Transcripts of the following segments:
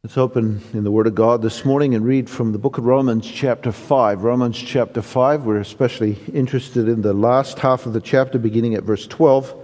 Let's open in the Word of God this morning and read from the book of Romans chapter 5. Romans chapter 5, we're especially interested in the last half of the chapter beginning at verse 12.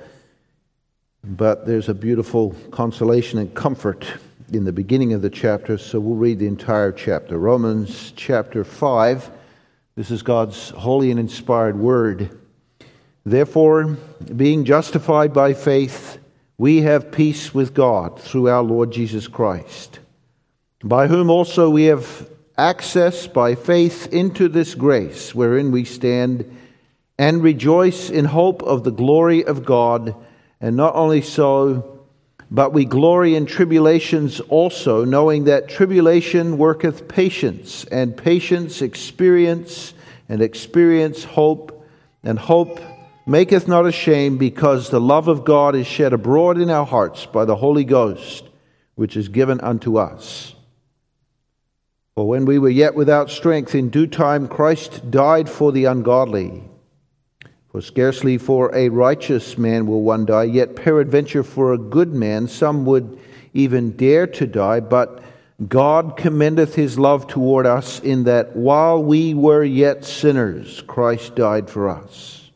But there's a beautiful consolation and comfort in the beginning of the chapter, so we'll read the entire chapter. Romans chapter 5, this is God's holy and inspired Word. Therefore, being justified by faith, we have peace with God through our Lord Jesus Christ, by whom also we have access by faith into this grace wherein we stand, and rejoice in hope of the glory of God. And not only so, but we glory in tribulations also, knowing that tribulation worketh patience, and patience experience, and experience hope, and hope maketh not ashamed, because the love of God is shed abroad in our hearts by the Holy Ghost, which is given unto us. For when we were yet without strength, in due time Christ died for the ungodly. For scarcely for a righteous man will one die, yet peradventure for a good man some would even dare to die. But God commendeth his love toward us, in that while we were yet sinners, Christ died for us.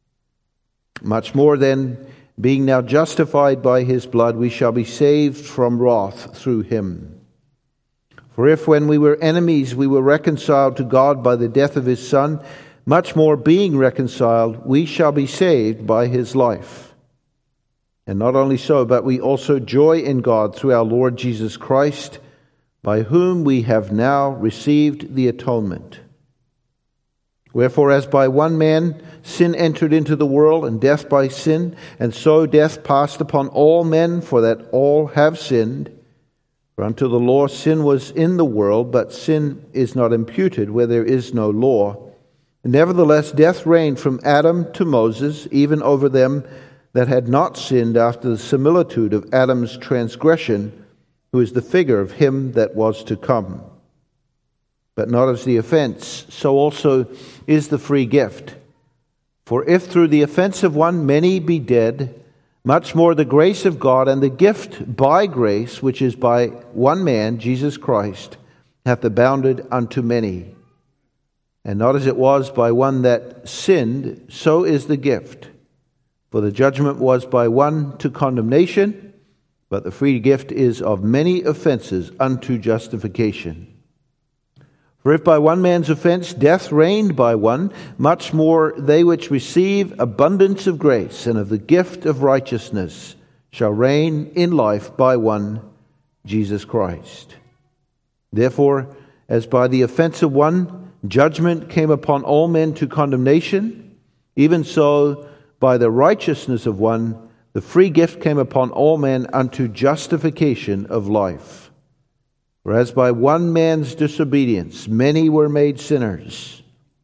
Much more then, being now justified by his blood, we shall be saved from wrath through him. For if when we were enemies we were reconciled to God by the death of his Son, much more being reconciled, we shall be saved by his life. And not only so, but we also joy in God through our Lord Jesus Christ, by whom we have now received the atonement. Wherefore, as by one man sin entered into the world, and death by sin, and so death passed upon all men, for that all have sinned. For unto the law sin was in the world, but sin is not imputed where there is no law. Nevertheless, death reigned from Adam to Moses, even over them that had not sinned after the similitude of Adam's transgression, who is the figure of him that was to come. But not as the offense, so also is the free gift. For if through the offense of one many be dead, much more the grace of God and the gift by grace, which is by one man, Jesus Christ, hath abounded unto many. And not as it was by one that sinned, so is the gift. For the judgment was by one to condemnation, but the free gift is of many offenses unto justification. For if by one man's offense death reigned by one, much more they which receive abundance of grace and of the gift of righteousness shall reign in life by one, Jesus Christ. Therefore, as by the offense of one judgment came upon all men to condemnation, even so by the righteousness of one the free gift came upon all men unto justification of life. For as by one man's disobedience many were made sinners,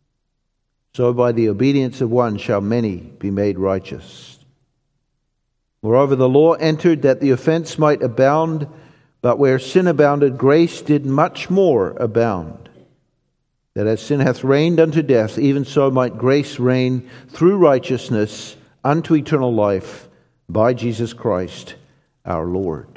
so by the obedience of one shall many be made righteous. Moreover, the law entered that the offense might abound, but where sin abounded, grace did much more abound. That as sin hath reigned unto death, even so might grace reign through righteousness unto eternal life by Jesus Christ our Lord.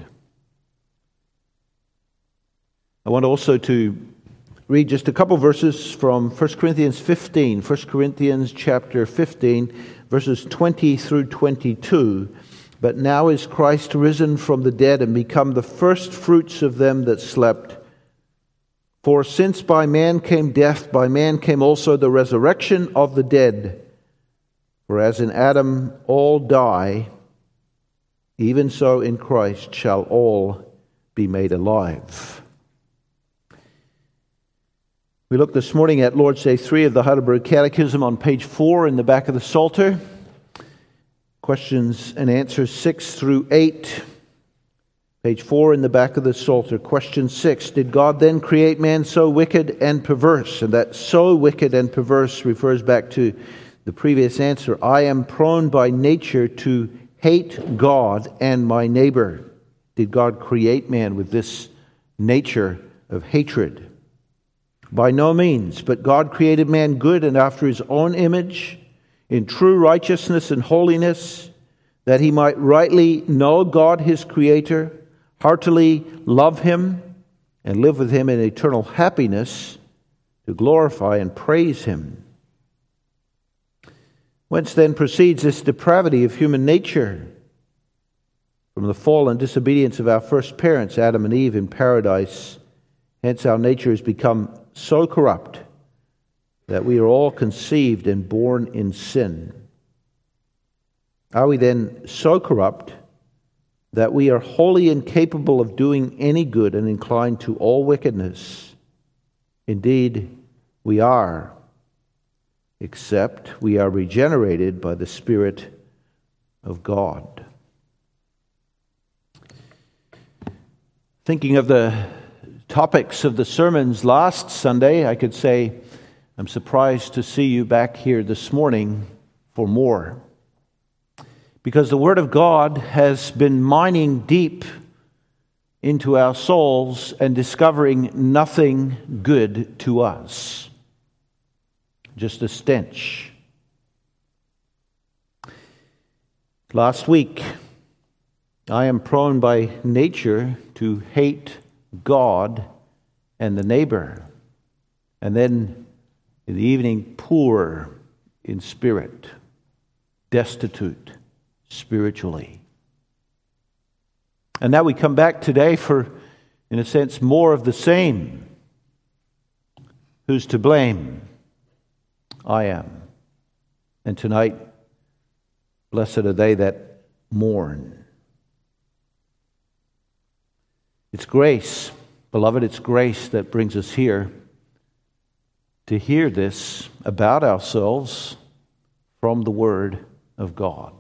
I want also to read just a couple verses from 1 Corinthians 15. 1 Corinthians chapter 15, verses 20 through 22. But now is Christ risen from the dead and become the first fruits of them that slept. For since by man came death, by man came also the resurrection of the dead. For as in Adam all die, even so in Christ shall all be made alive. We look this morning at Lord's Day 3 of the Heidelberg Catechism on page 4 in the back of the Psalter. Questions and answers 6 through 8. Page 4 in the back of the Psalter. Question 6. Did God then create man so wicked and perverse? And that so wicked and perverse refers back to the previous answer. I am prone by nature to hate God and my neighbor. Did God create man with this nature of hatred? By no means, but God created man good and after his own image, in true righteousness and holiness, that he might rightly know God his Creator, heartily love him, and live with him in eternal happiness to glorify and praise him. Whence then proceeds this depravity of human nature? From the fall and disobedience of our first parents, Adam and Eve, in paradise. Hence our nature has become so corrupt that we are all conceived and born in sin. Are we then so corrupt that we are wholly incapable of doing any good and inclined to all wickedness? Indeed, we are, except we are regenerated by the Spirit of God. Thinking of the topics of the sermons last Sunday, I could say, I'm surprised to see you back here this morning for more. Because the Word of God has been mining deep into our souls and discovering nothing good to us. Just a stench. Last week, I am prone by nature to hate God and the neighbor. And then in the evening, poor in spirit, destitute spiritually. And now we come back today for, in a sense, more of the same. Who's to blame? I am. And tonight, blessed are they that mourn. It's grace, beloved, it's grace that brings us here to hear this about ourselves from the Word of God.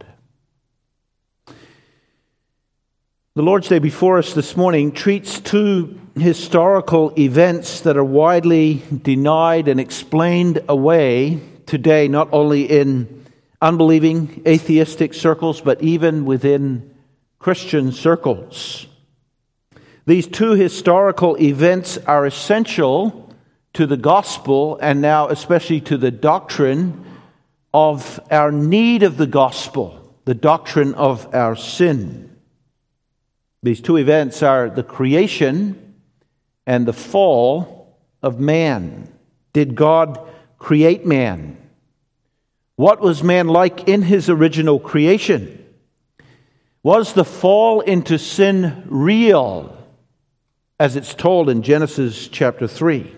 The Lord's Day before us this morning treats two historical events that are widely denied and explained away today, not only in unbelieving atheistic circles, but even within Christian circles. These two historical events are essential to the gospel, and now especially to the doctrine of our need of the gospel, the doctrine of our sin. These two events are the creation and the fall of man. Did God create man? What was man like in his original creation? Was the fall into sin real, as it's told in Genesis chapter 3?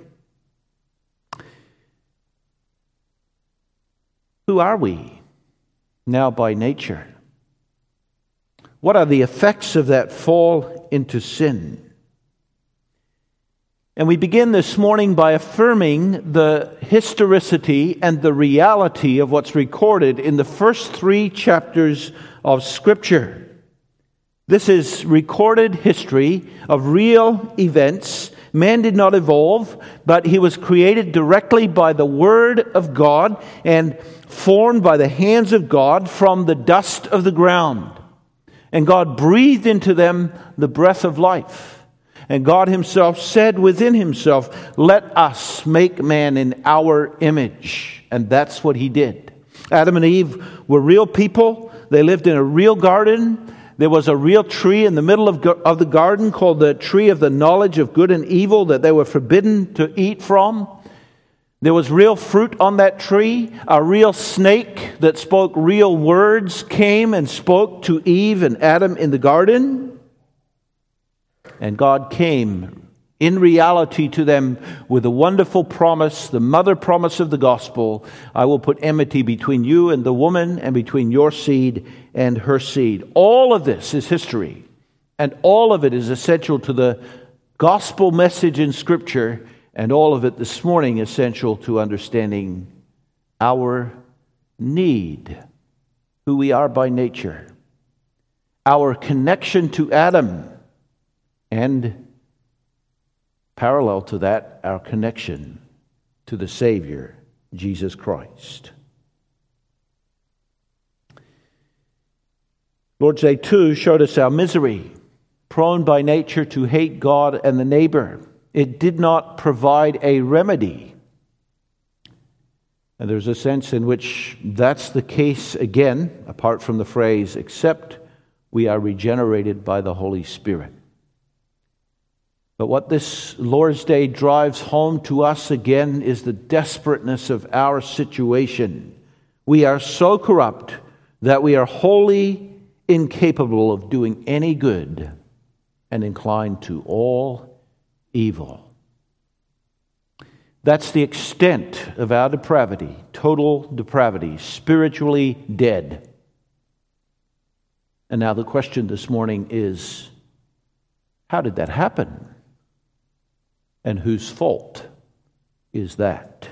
Who are we now by nature? What are the effects of that fall into sin? And we begin this morning by affirming the historicity and the reality of what's recorded in the first 3 chapters of Scripture. This is recorded history of real events. Man did not evolve, but he was created directly by the Word of God and formed by the hands of God from the dust of the ground. And God breathed into them the breath of life. And God himself said within himself, "Let us make man in our image." And that's what he did. Adam and Eve were real people. They lived in a real garden. There was a real tree in the middle of the garden called the tree of the knowledge of good and evil that they were forbidden to eat from. There was real fruit on that tree. A real snake that spoke real words came and spoke to Eve and Adam in the garden. And God came in reality to them with a wonderful promise, the mother promise of the gospel. I will put enmity between you and the woman, and between your seed and her seed. All of this is history, and all of it is essential to the gospel message in Scripture, and all of it this morning essential to understanding our need, who we are by nature, our connection to Adam, and parallel to that, our connection to the Savior, Jesus Christ. Lord's Day 2 showed us our misery, prone by nature to hate God and the neighbor. It did not provide a remedy. And there's a sense in which that's the case again, apart from the phrase, except we are regenerated by the Holy Spirit. But what this Lord's Day drives home to us again is the desperateness of our situation. We are so corrupt that we are wholly incapable of doing any good and inclined to all evil. That's the extent of our depravity, total depravity, spiritually dead. And now the question this morning is, how did that happen? And whose fault is that?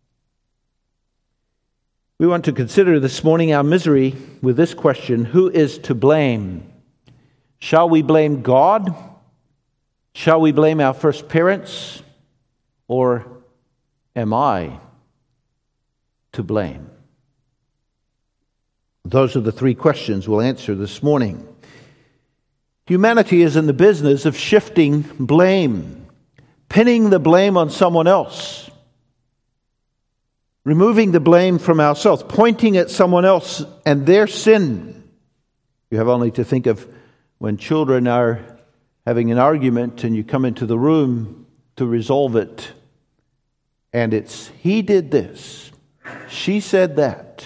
We want to consider this morning our misery with this question: who is to blame? Shall we blame God? Shall we blame our first parents? Or am I to blame? Those are the three questions we'll answer this morning. Humanity is in the business of shifting blame, pinning the blame on someone else, removing the blame from ourselves, pointing at someone else and their sin. You have only to think of when children are having an argument and you come into the room to resolve it, and it's, he did this, she said that.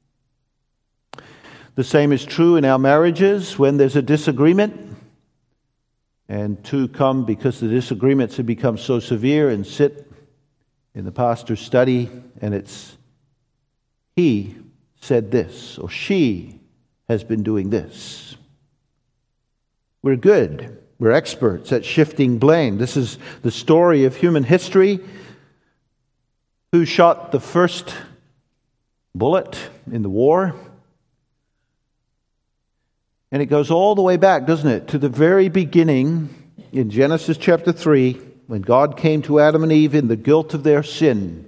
The same is true in our marriages when there's a disagreement, and two come because the disagreements have become so severe and sit in the pastor's study, and it's, he said this, or she has been doing this. We're good. We're experts at shifting blame. This is the story of human history. Who shot the first bullet in the war? And it goes all the way back, doesn't it, to the very beginning in Genesis chapter 3, when God came to Adam and Eve in the guilt of their sin.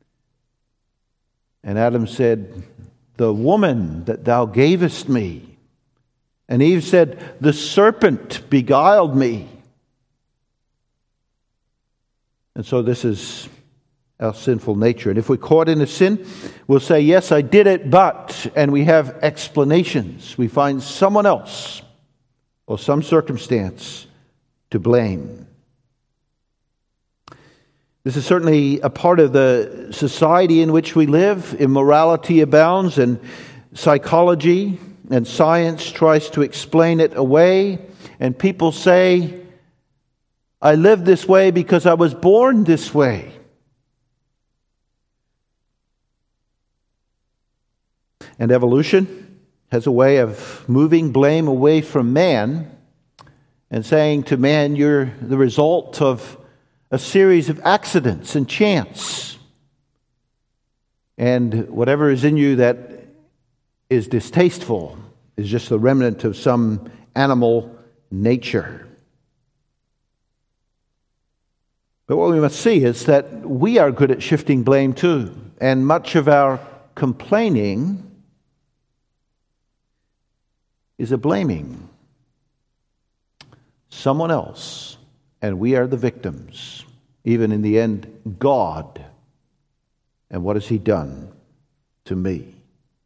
And Adam said, "The woman that thou gavest me." And Eve said, "The serpent beguiled me." And so this is our sinful nature. And if we're caught in a sin, we'll say, "Yes, I did it, but," and we have explanations. We find someone else or some circumstance to blame. This is certainly a part of the society in which we live. Immorality abounds, and psychology and science tries to explain it away. And people say, "I live this way because I was born this way." And evolution has a way of moving blame away from man and saying to man, "You're the result of a series of accidents and chance. And whatever is in you that is distasteful is just the remnant of some animal nature." But what we must see is that we are good at shifting blame too. And much of our complaining is a blaming someone else, and we are the victims. Even in the end, God. And what has He done to me?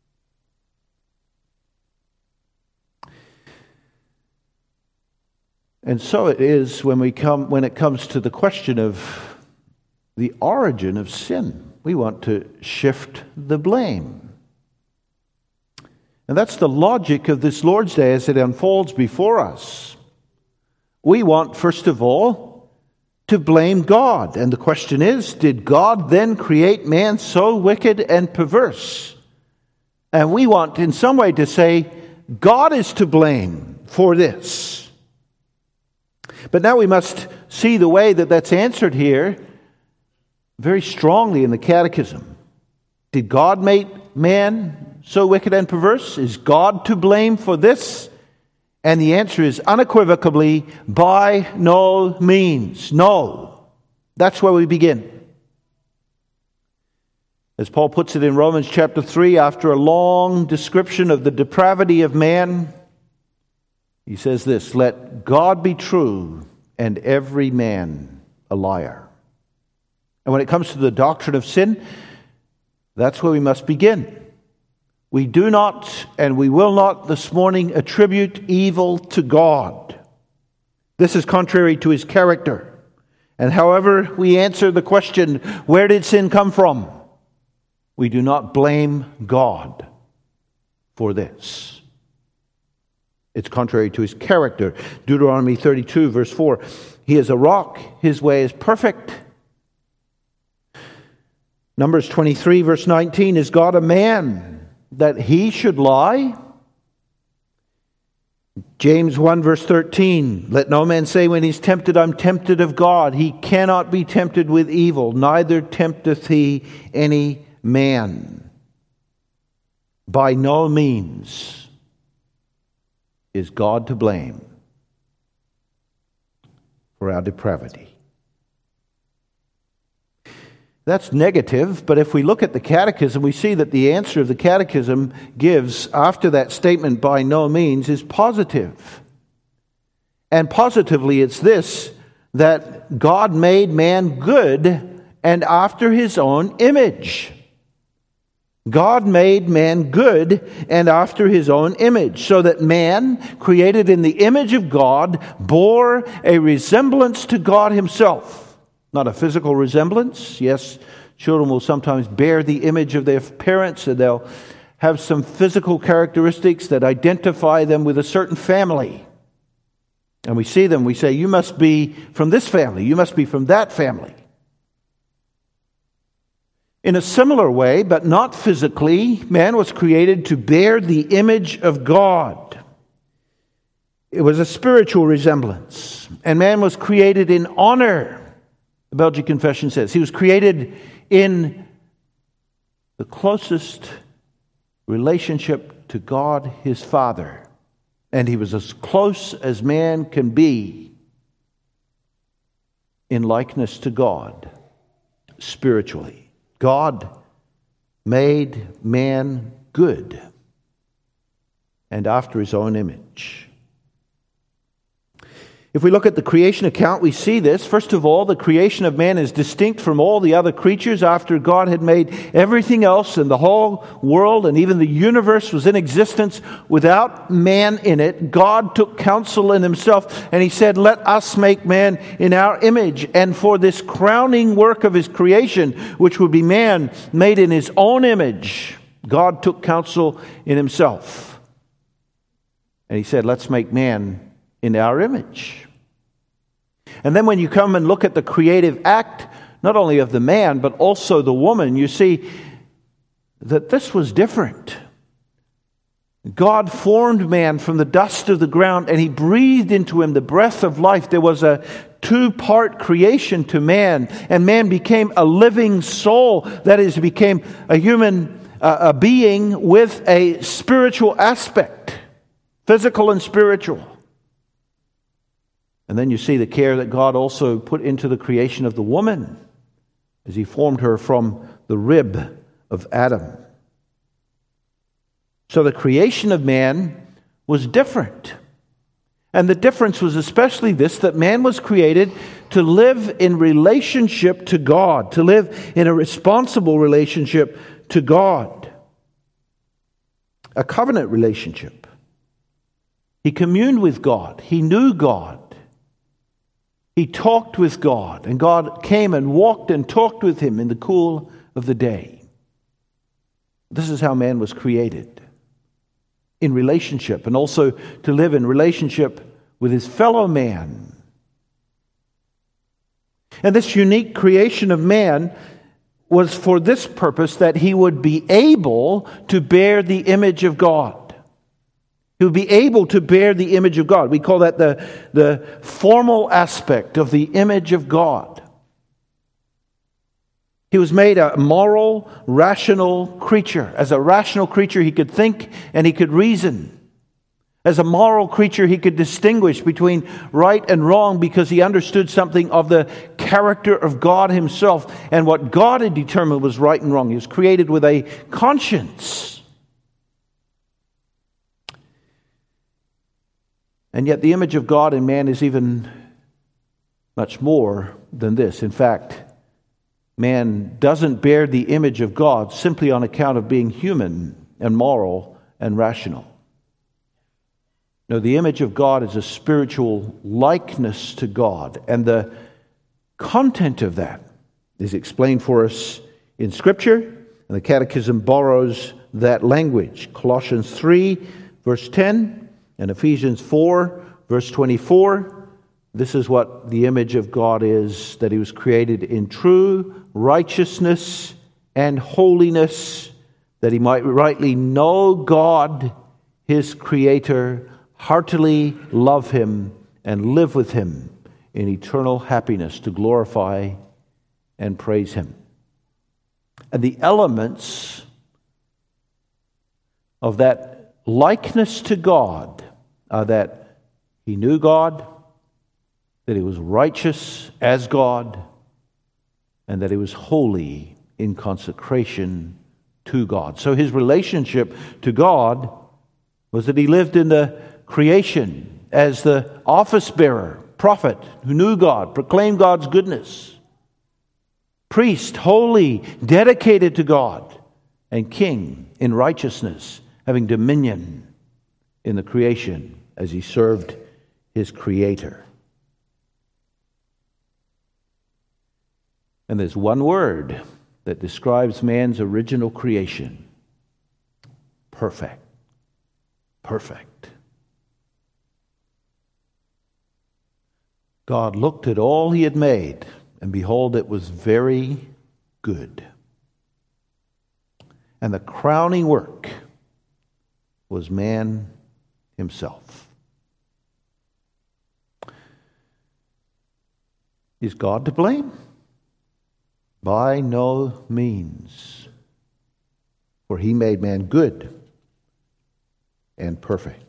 And so it is when it comes to the question of the origin of sin. We want to shift the blame. And that's the logic of this Lord's Day as it unfolds before us. We want, first of all, to blame God. And the question is, did God then create man so wicked and perverse? And we want in some way to say, God is to blame for this. But now we must see the way that that's answered here very strongly in the Catechism. Did God make man so wicked and perverse? Is God to blame for this? And the answer is unequivocally, by no means. No. That's where we begin. As Paul puts it in Romans chapter 3, after a long description of the depravity of man, he says this: "Let God be true and every man a liar." And when it comes to the doctrine of sin, that's where we must begin. We do not and we will not this morning attribute evil to God. This is contrary to his character. And however we answer the question, where did sin come from? We do not blame God for this. It's contrary to his character. Deuteronomy 32, verse 4. He is a rock. His way is perfect. Numbers 23, verse 19. Is God a man that he should lie? James 1, verse 13. Let no man say when he's tempted, I'm tempted of God. He cannot be tempted with evil, neither tempteth he any man. By no means is God to blame for our depravity. That's negative, but if we look at the Catechism, we see that the answer of the Catechism gives after that statement, by no means, is positive. And positively it's this, that God made man good and after his own image. God made man good and after his own image, so that man, created in the image of God, bore a resemblance to God himself. Not a physical resemblance. Yes, children will sometimes bear the image of their parents, and they'll have some physical characteristics that identify them with a certain family. And we see them, we say, you must be from this family, you must be from that family. In a similar way, but not physically, man was created to bear the image of God. It was a spiritual resemblance. And man was created in honor. The Belgic Confession says he was created in the closest relationship to God, his Father. And he was as close as man can be in likeness to God, spiritually. God made man good and after his own image. If we look at the creation account, we see this. First of all, the creation of man is distinct from all the other creatures. After God had made everything else, and the whole world and even the universe was in existence without man in it, God took counsel in himself and he said, let us make man in our image. And for this crowning work of his creation, which would be man made in his own image, God took counsel in himself. And he said, let's make man in our image. And then when you come and look at the creative act, not only of the man, but also the woman, you see that this was different. God formed man from the dust of the ground, and he breathed into him the breath of life. There was a two-part creation to man, and man became a living soul. That is, became a human a being with a spiritual aspect, physical and spiritual. And then you see the care that God also put into the creation of the woman as he formed her from the rib of Adam. So the creation of man was different. And the difference was especially this, that man was created to live in relationship to God, to live in a responsible relationship to God. A covenant relationship. He communed with God. He knew God. He talked with God, and God came and walked and talked with him in the cool of the day. This is how man was created, in relationship, and also to live in relationship with his fellow man. And this unique creation of man was for this purpose, that he would be able to bear the image of God. He would be able to bear the image of God. We call that the formal aspect of the image of God. He was made a moral, rational creature. As a rational creature, he could think and he could reason. As a moral creature, he could distinguish between right and wrong because he understood something of the character of God himself and what God had determined was right and wrong. He was created with a conscience. And yet the image of God in man is even much more than this. In fact, man doesn't bear the image of God simply on account of being human and moral and rational. No, the image of God is a spiritual likeness to God, and the content of that is explained for us in Scripture, and the Catechism borrows that language. Colossians 3, verse 10, and Ephesians 4, verse 24. This is what the image of God is, that He was created in true righteousness and holiness, that He might rightly know God, His Creator, heartily love Him, and live with Him in eternal happiness to glorify and praise Him. And the elements of that likeness to God are that He knew God, that He was righteous as God, and that He was holy in consecration to God. So His relationship to God was that He lived in the creation as the office bearer, prophet who knew God, proclaimed God's goodness, priest, holy, dedicated to God, and king in righteousness, having dominion in the creation as He served His Creator. And there's one word that describes man's original creation: perfect. Perfect. God looked at all He had made, and behold, it was very good. And the crowning work was man himself. Is God to blame? By no means. For He made man good and perfect.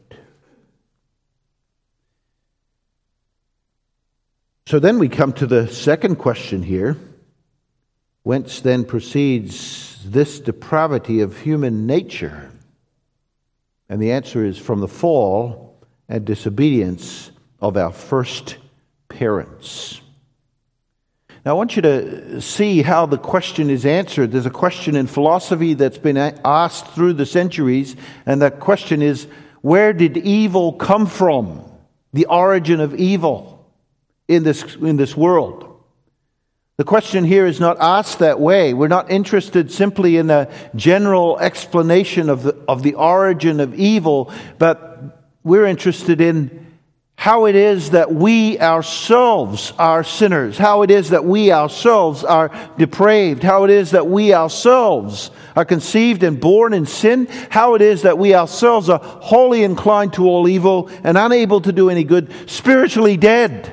So then we come to the second question here. Whence then proceeds this depravity of human nature? And the answer is from the fall and disobedience of our first parents. Now I want you to see how the question is answered. There's a question in philosophy that's been asked through the centuries, and that question is, where did evil come from? The origin of evil in this world. The question here is not asked that way. We're not interested simply in a general explanation of the origin of evil, but we're interested in how it is that we ourselves are sinners, how it is that we ourselves are depraved, how it is that we ourselves are conceived and born in sin, how it is that we ourselves are wholly inclined to all evil and unable to do any good, spiritually dead.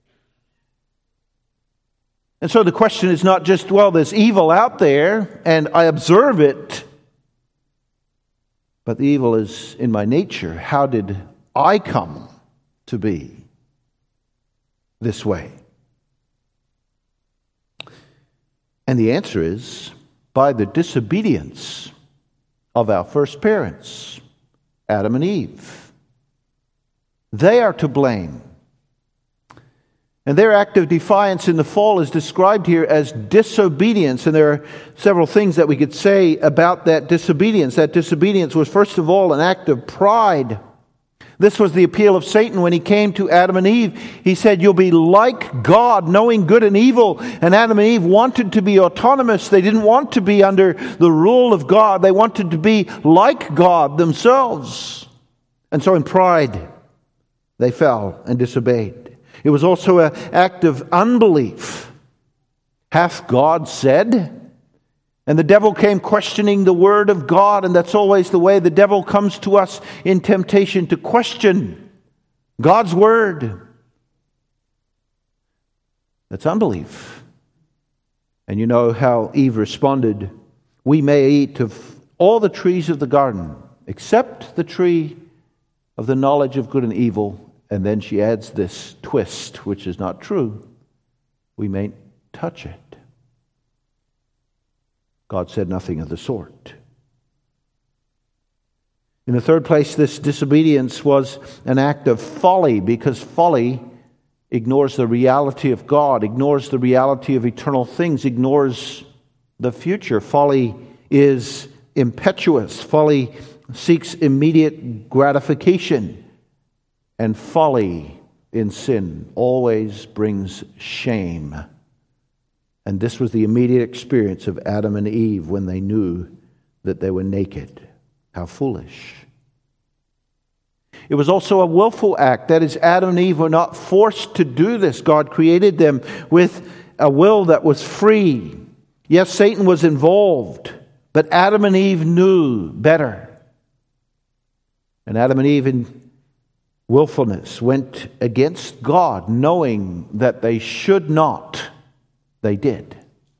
And so the question is not just, well, there's evil out there and I observe it, but the evil is in my nature. How did I come to be this way? And the answer is by the disobedience of our first parents, Adam and Eve. They are to blame. And their act of defiance in the fall is described here as disobedience. And there are several things that we could say about that disobedience. That disobedience was, first of all, an act of pride. This was the appeal of Satan when he came to Adam and Eve. He said, you'll be like God, knowing good and evil. And Adam and Eve wanted to be autonomous. They didn't want to be under the rule of God. They wanted to be like God themselves. And so in pride, they fell and disobeyed. It was also an act of unbelief. Hath God said? And the devil came questioning the word of God, and that's always the way the devil comes to us in temptation, to question God's word. That's unbelief. And you know how Eve responded. We may eat of all the trees of the garden, except the tree of the knowledge of good and evil. And then she adds this twist, which is not true. We may touch it. God said nothing of the sort. In the third place, this disobedience was an act of folly, because folly ignores the reality of God, ignores the reality of eternal things, ignores the future. Folly is impetuous. Folly seeks immediate gratification. and folly in sin always brings shame. And this was the immediate experience of Adam and Eve when they knew that they were naked. How foolish. It was also a willful act. That is, Adam and Eve were not forced to do this. God created them with a will that was free. Yes, Satan was involved, but Adam and Eve knew better. And Adam and Eve in willfulness went against God, knowing that they should not. They did.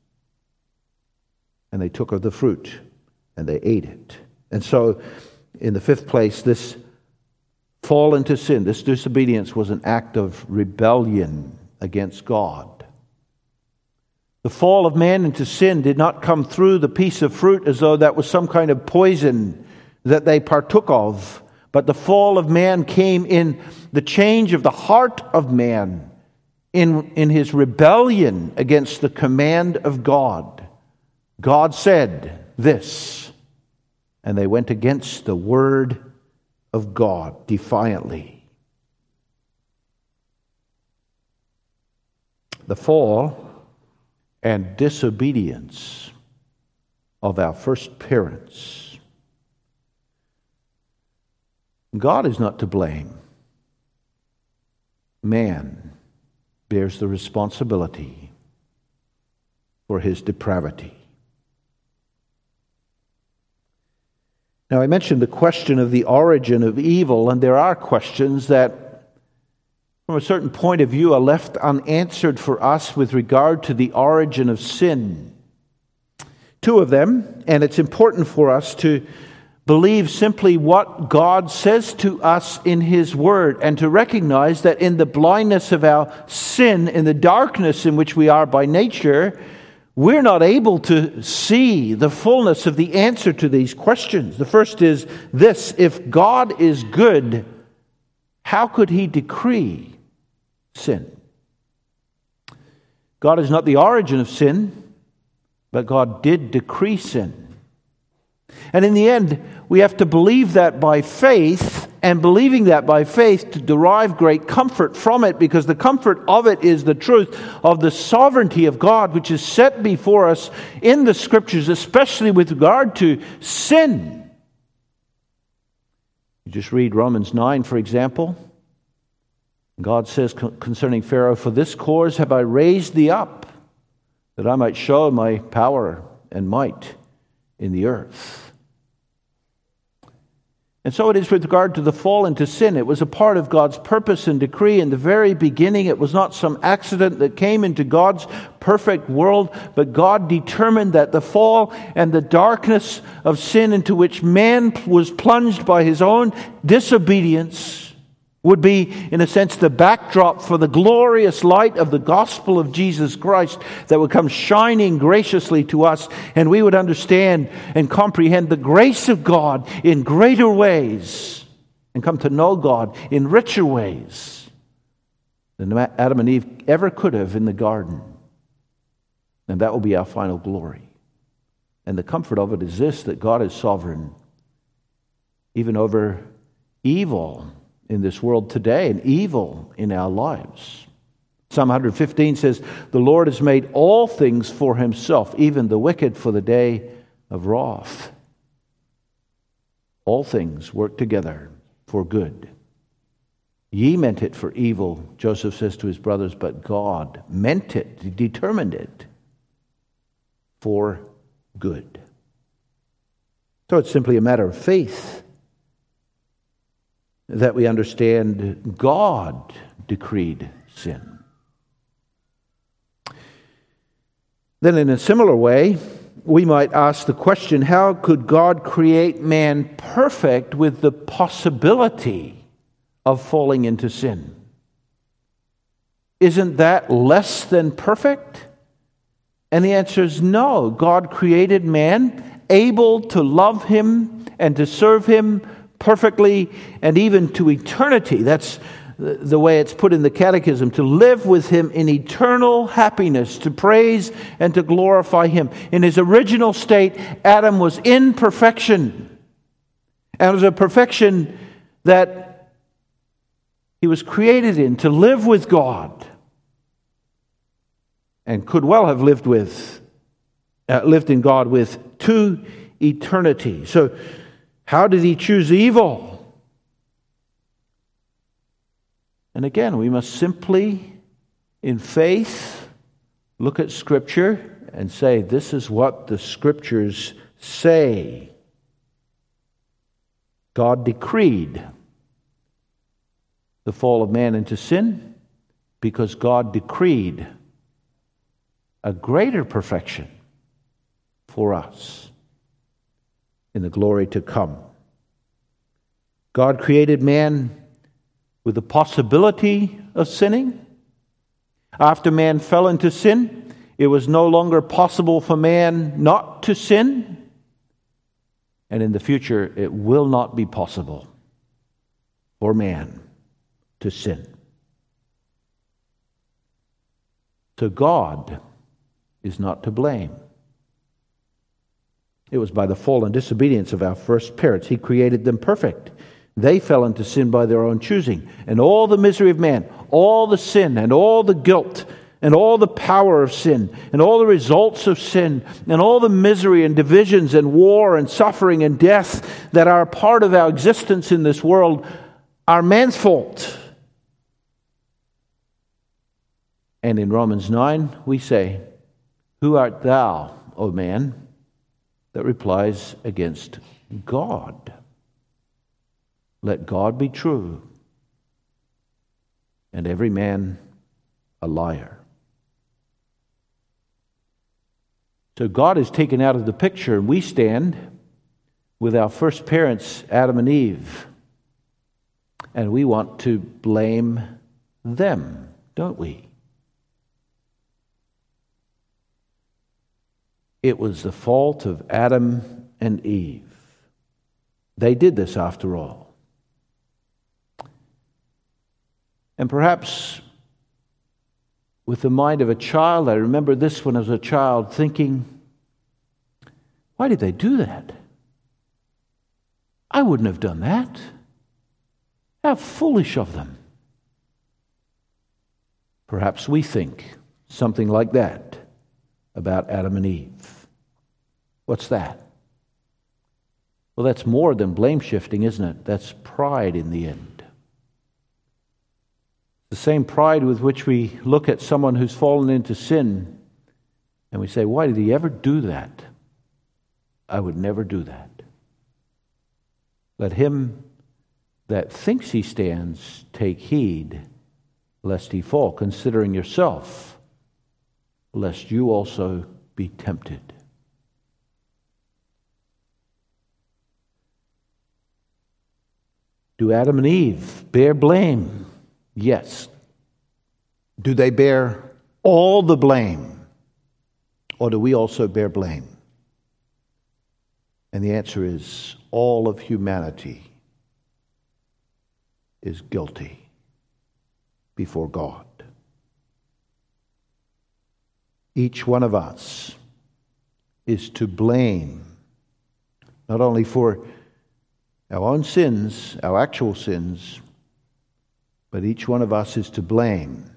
And they took of the fruit, and they ate it. And so, in the fifth place, this fall into sin, this disobedience was an act of rebellion against God. The fall of man into sin did not come through the piece of fruit as though that was some kind of poison that they partook of, but the fall of man came in the change of the heart of man, in his rebellion against the command of God. God said this, and they went against the word of God defiantly. The fall and disobedience of our first parents. God is not to blame. Man bears the responsibility for his depravity. Now, I mentioned the question of the origin of evil, and there are questions that, from a certain point of view, are left unanswered for us with regard to the origin of sin. Two of them, and it's important for us to believe simply what God says to us in His Word, and to recognize that in the blindness of our sin, in the darkness in which we are by nature, we're not able to see the fullness of the answer to these questions. The first is this: if God is good, how could He decree sin? God is not the origin of sin, but God did decree sin. And in the end, we have to believe that by faith, and believing that by faith to derive great comfort from it, because the comfort of it is the truth of the sovereignty of God, which is set before us in the Scriptures, especially with regard to sin. You just read Romans 9, for example. God says concerning Pharaoh, "For this cause have I raised thee up, that I might show my power and might in the earth." And so it is with regard to the fall into sin. It was a part of God's purpose and decree in the very beginning. It was not some accident that came into God's perfect world, but God determined that the fall and the darkness of sin into which man was plunged by his own disobedience would be, in a sense, the backdrop for the glorious light of the gospel of Jesus Christ that would come shining graciously to us, and we would understand and comprehend the grace of God in greater ways and come to know God in richer ways than Adam and Eve ever could have in the garden. And that will be our final glory. And the comfort of it is this: that God is sovereign even over evil in this world today, and evil in our lives. Psalm 115 says, "The Lord has made all things for Himself, even the wicked for the day of wrath." All things work together for good. Ye meant it for evil, Joseph says to his brothers, but God meant it, He determined it for good. So it's simply a matter of faith that we understand God decreed sin. Then in a similar way, we might ask the question, how could God create man perfect with the possibility of falling into sin? Isn't that less than perfect? And the answer is no. God created man able to love Him and to serve Him perfectly, and even to eternity. That's the way it's put in the Catechism, to live with Him in eternal happiness, to praise and to glorify Him. In his original state, Adam was in perfection. And it was a perfection that he was created in to live with God, and could well have lived in God with to eternity. So how did he choose evil? And again, we must simply, in faith, look at Scripture and say, this is what the Scriptures say. God decreed the fall of man into sin because God decreed a greater perfection for us in the glory to come. God created man with the possibility of sinning. After man fell into sin, it was no longer possible for man not to sin. And in the future, it will not be possible for man to sin. So God is not to blame. It was by the fall and disobedience of our first parents. He created them perfect. They fell into sin by their own choosing. And all the misery of man, all the sin and all the guilt and all the power of sin and all the results of sin and all the misery and divisions and war and suffering and death that are part of our existence in this world are man's fault. And in Romans 9 we say, "Who art thou, O man, that replies against God? Let God be true, and every man a liar." So God is taken out of the picture, and we stand with our first parents, Adam and Eve. And we want to blame them, don't we? It was the fault of Adam and Eve. They did this after all. And perhaps with the mind of a child, I remember this when I was a child, thinking, why did they do that? I wouldn't have done that. How foolish of them. Perhaps we think something like that about Adam and Eve. What's that? Well, that's more than blame shifting, isn't it? That's pride in the end. The same pride with which we look at someone who's fallen into sin and we say, why did he ever do that? I would never do that. Let him that thinks he stands take heed lest he fall, considering yourself, lest you also be tempted. Do Adam and Eve bear blame? Yes. Do they bear all the blame? Or do we also bear blame? And the answer is all of humanity is guilty before God. Each one of us is to blame, not only for our own sins, our actual sins, but each one of us is to blame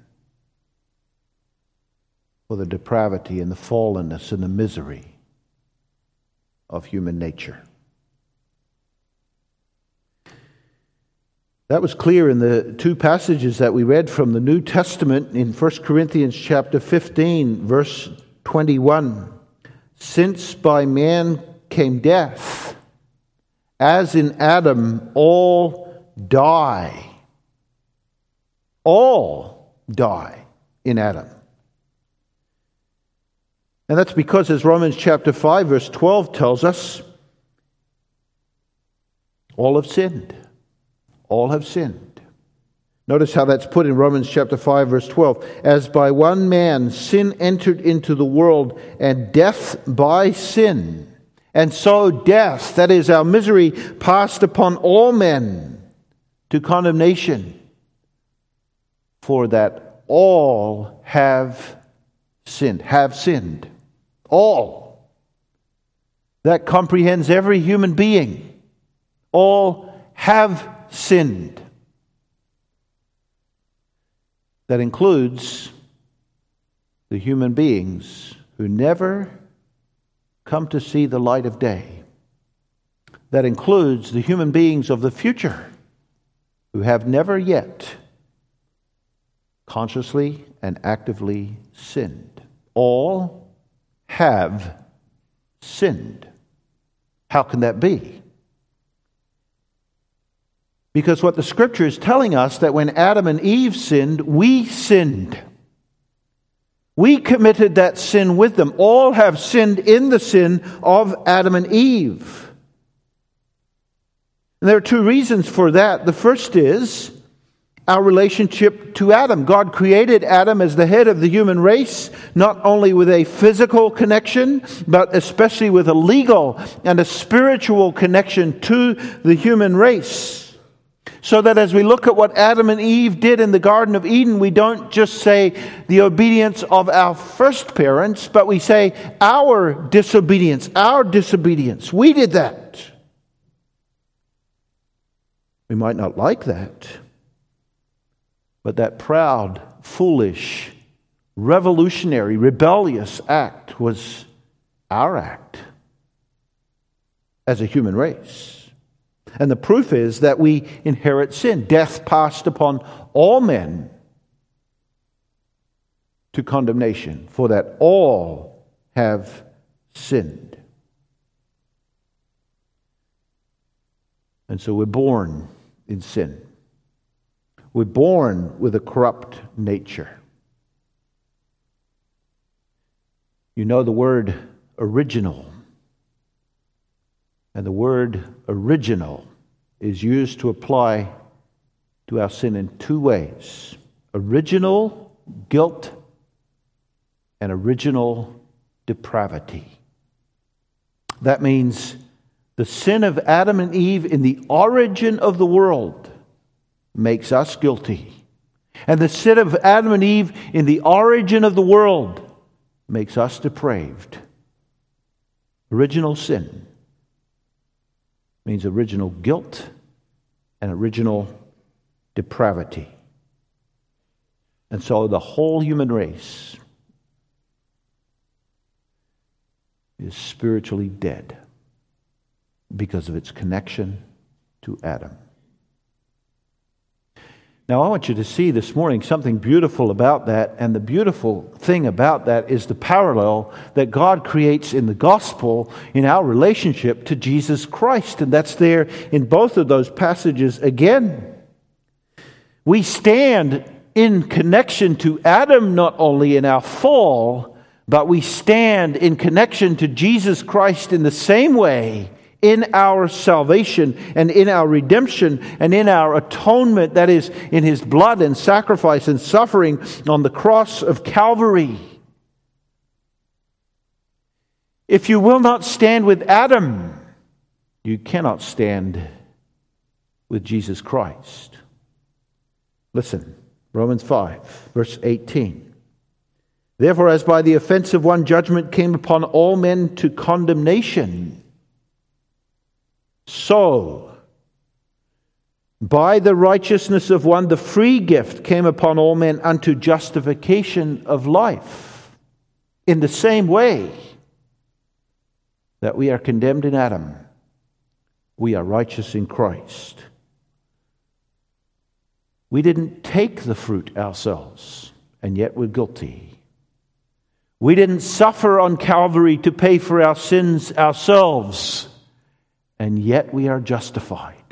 for the depravity and the fallenness and the misery of human nature. That was clear in the two passages that we read from the New Testament in 1 Corinthians chapter 15, verse 21. Since by man came death, as in Adam all die. All die in Adam. And that's because, as Romans chapter 5, verse 12 tells us, all have sinned. All have sinned. Notice how that's put in Romans chapter 5, verse 12. As by one man sin entered into the world, and death by sin. And so death, that is our misery, passed upon all men to condemnation. For that all have sinned. Have sinned. All. That comprehends every human being. All have sinned. That includes the human beings who never come to see the light of day. That includes the human beings of the future who have never yet consciously and actively sinned. All have sinned. How can that be? Because what the Scripture is telling us, that when Adam and Eve sinned, we sinned. We committed that sin with them. All have sinned in the sin of Adam and Eve. And there are two reasons for that. The first is our relationship to Adam. God created Adam as the head of the human race, not only with a physical connection, but especially with a legal and a spiritual connection to the human race. So that as we look at what Adam and Eve did in the Garden of Eden, we don't just say the obedience of our first parents, but we say our disobedience. We did that. We might not like that, but that proud, foolish, revolutionary, rebellious act was our act as a human race. And the proof is that we inherit sin. Death passed upon all men to condemnation, for that all have sinned. And so we're born in sin. We're born with a corrupt nature. You know the word original. And the word original is used to apply to our sin in two ways. Original guilt and original depravity. That means the sin of Adam and Eve in the origin of the world makes us guilty. And the sin of Adam and Eve in the origin of the world makes us depraved. Original sin means original guilt and original depravity. And so the whole human race is spiritually dead because of its connection to Adam. Now, I want you to see this morning something beautiful about that, and the beautiful thing about that is the parallel that God creates in the gospel in our relationship to Jesus Christ, and that's there in both of those passages again. We stand in connection to Adam not only in our fall, but we stand in connection to Jesus Christ in the same way in our salvation and in our redemption and in our atonement, that is, in His blood and sacrifice and suffering on the cross of Calvary. If you will not stand with Adam, you cannot stand with Jesus Christ. Listen, Romans 5, verse 18. Therefore, as by the offense of one judgment came upon all men to condemnation, so, by the righteousness of one, the free gift came upon all men unto justification of life. In the same way that we are condemned in Adam, we are righteous in Christ. We didn't take the fruit ourselves, and yet we're guilty. We didn't suffer on Calvary to pay for our sins ourselves, and yet we are justified.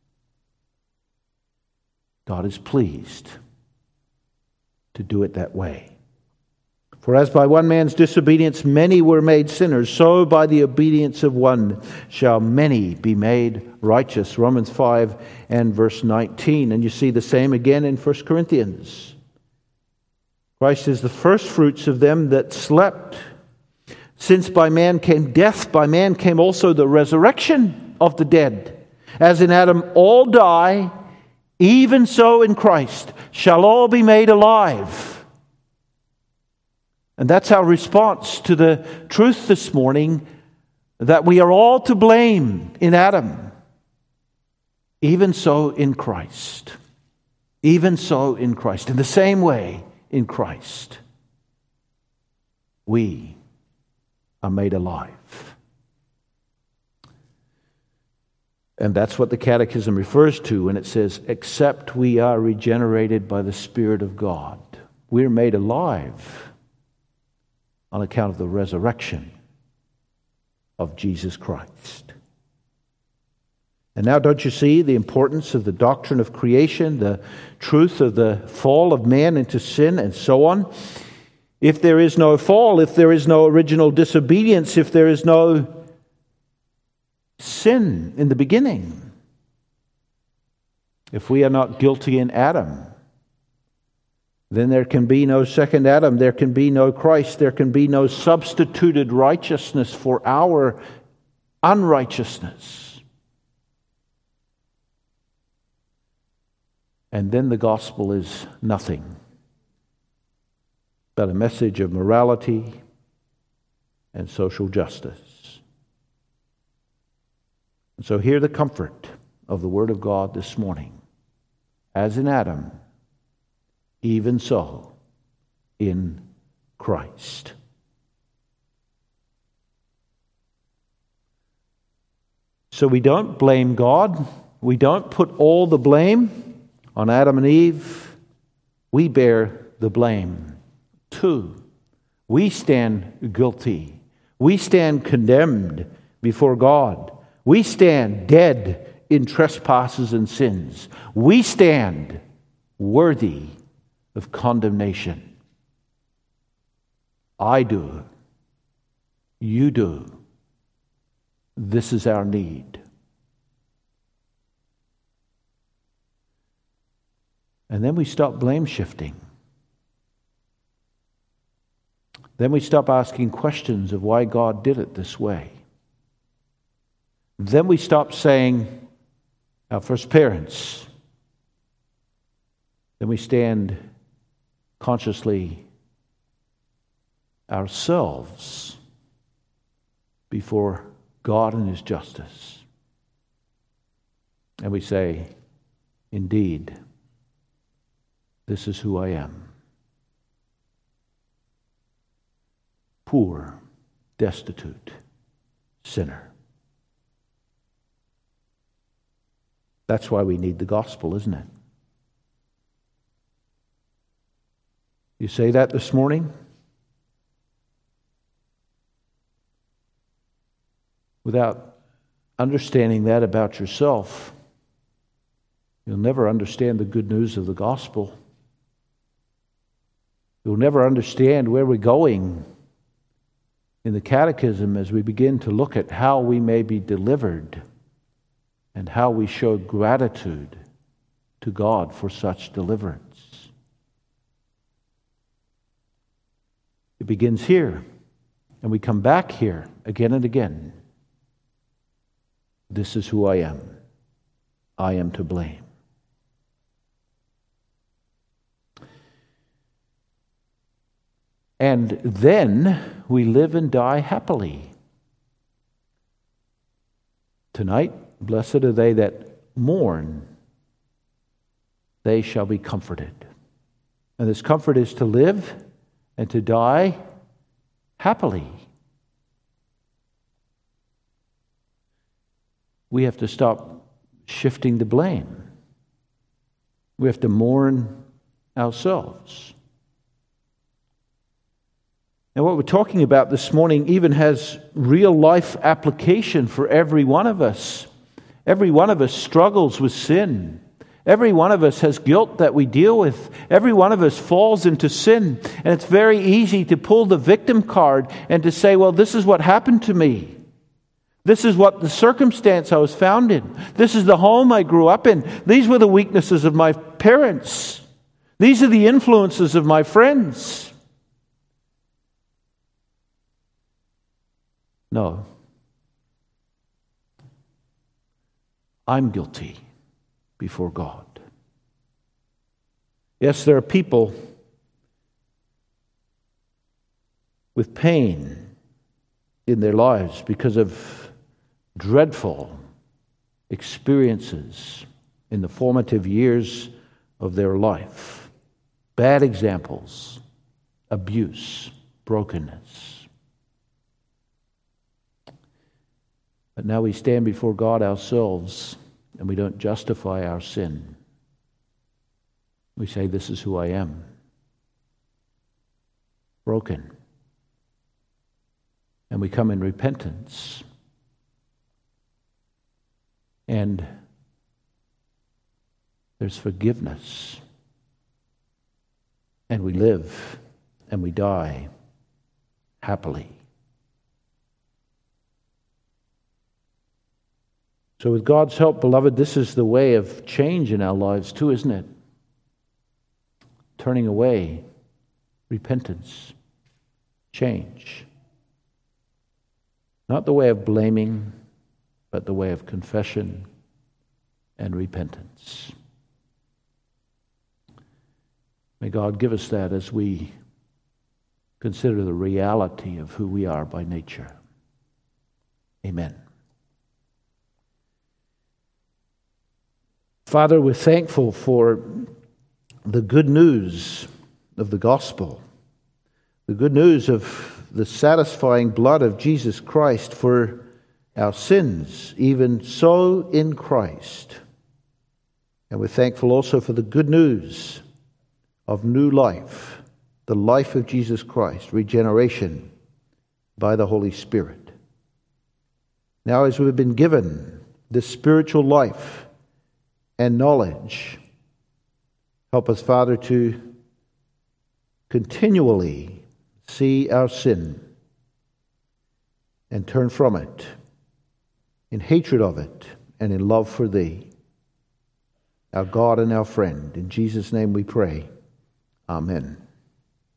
God is pleased to do it that way. For as by one man's disobedience many were made sinners, so by the obedience of one shall many be made righteous. Romans 5 and verse 19. And you see the same again in 1 Corinthians. Christ is the first fruits of them that slept. Since by man came death, by man came also the resurrection of the dead. As in Adam all die, even so in Christ shall all be made alive. And that's our response to the truth this morning, that we are all to blame in Adam. Even so in Christ. Even so in Christ. In the same way in Christ, we are made alive. And that's what the Catechism refers to when it says, except we are regenerated by the Spirit of God. We're made alive on account of the resurrection of Jesus Christ. And now, don't you see the importance of the doctrine of creation, the truth of the fall of man into sin, and so on? If there is no fall, if there is no original disobedience, if there is no sin in the beginning, if we are not guilty in Adam, then there can be no second Adam, there can be no Christ, there can be no substituted righteousness for our unrighteousness. And then the gospel is nothing but a message of morality and social justice. And so hear the comfort of the Word of God this morning. As in Adam, even so in Christ. So we don't blame God. We don't put all the blame on Adam and Eve. We bear the blame too. We stand guilty. We stand condemned before God. We stand dead in trespasses and sins. We stand worthy of condemnation. I do. You do. This is our need. And then we stop blame shifting. Then we stop asking questions of why God did it this way. Then we stop saying, our first parents. Then we stand consciously ourselves before God and His justice. And we say, indeed, this is who I am. Poor, destitute, sinner. That's why we need the gospel, isn't it? You say that this morning? Without understanding that about yourself, you'll never understand the good news of the gospel. You'll never understand where we're going in the Catechism as we begin to look at how we may be delivered and how we show gratitude to God for such deliverance. It begins here, and we come back here again and again. This is who I am. I am to blame. And then we live and die happily. Tonight, blessed are they that mourn. They shall be comforted. And this comfort is to live and to die happily. We have to stop shifting the blame. We have to mourn ourselves. And what we're talking about this morning even has real life application for every one of us. Every one of us struggles with sin. Every one of us has guilt that we deal with. Every one of us falls into sin. And it's very easy to pull the victim card and to say, well, this is what happened to me. This is what the circumstance I was found in. This is the home I grew up in. These were the weaknesses of my parents. These are the influences of my friends. No. I'm guilty before God. Yes, there are people with pain in their lives because of dreadful experiences in the formative years of their life. Bad examples, abuse, brokenness. But now we stand before God ourselves and we don't justify our sin. We say, this is who I am. Broken. And we come in repentance. And there's forgiveness. And we live and we die happily. So with God's help, beloved, this is the way of change in our lives too, isn't it? Turning away, repentance, change. Not the way of blaming, but the way of confession and repentance. May God give us that as we consider the reality of who we are by nature. Amen. Father, we're thankful for the good news of the gospel, the good news of the satisfying blood of Jesus Christ for our sins, even so in Christ. And we're thankful also for the good news of new life, the life of Jesus Christ, regeneration by the Holy Spirit. Now, as we've been given this spiritual life and knowledge, help us, Father, to continually see our sin and turn from it in hatred of it and in love for Thee, our God and our friend. In Jesus' name we pray. Amen.